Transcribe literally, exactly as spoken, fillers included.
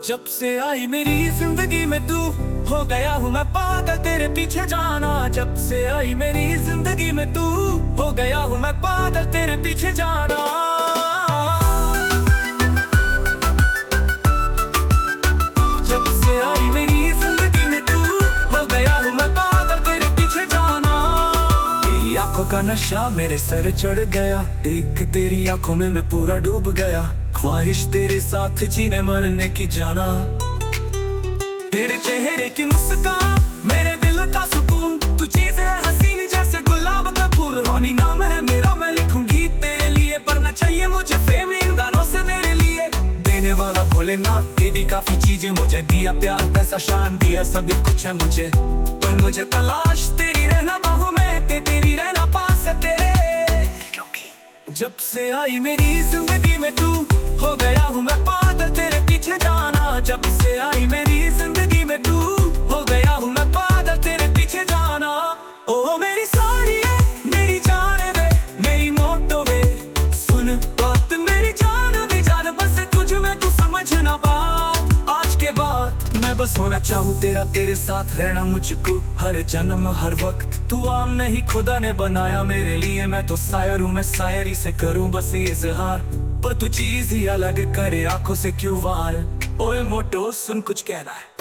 जब से आई मेरी जिंदगी में तू, हो गया हूँ मैं पागल तेरे पीछे जाना। जब से आई मेरी जिंदगी में तू, हो गया हूँ मैं पागल तेरे पीछे जाना। जब से आई मेरी जिंदगी में तू, हो गया हूँ मैं पागल तेरे पीछे जाना। तेरी आंखों का नशा मेरे सर चढ़ गया, देख तेरी आंखों में मैं पूरा डूब गया। ख्वाहिश तेरे साथ जीने मरने की जाना। तेरे चेहरे की मुस्कान मेरे दिल का सुकून, तू चीज है हसीन जैसे गुलाब का फूल। रोनी नाम है मेरा, मैं लिखूंगी तेरे लिए, पर न चाहिए मुझे फेम इन गानों से मेरे लिए। देने वाला भोलेनाथ, तेरी काफी चीजें मुझे दिया, प्यार पैसा शान दिया, सभी कुछ है मुझे, पर मुझे तलाश तेरी रहना बाहों में, ते तेरी रहना पास है तेरे। जब से आई मेरी जिंदगी में तू, हो गया हूँ मैं पागल तेरे पीछे जाना। जब से आई मेरी जिंदगी में तू, हो गया हूँ मैं पागल तेरे पीछे जाना। ओ मेरी सारी है, मेरी जान है वे, मेरी मोटो वे, सुन बात मेरी जान भी जान, बस तुझ में तू समझना बात। आज के बाद मैं बस होना चाहूँ तेरा, तेरे साथ रहना मुझको हर जन्म हर वक्त। तू आम नहीं खुदा ने बनाया मेरे लिए, मैं तो शायर हूँ, मैं शायरी से करूँ बस इजहार, पर तू चीज ही अलग करे आंखों से क्यों वार। ओए मोटो सुन कुछ कहना है।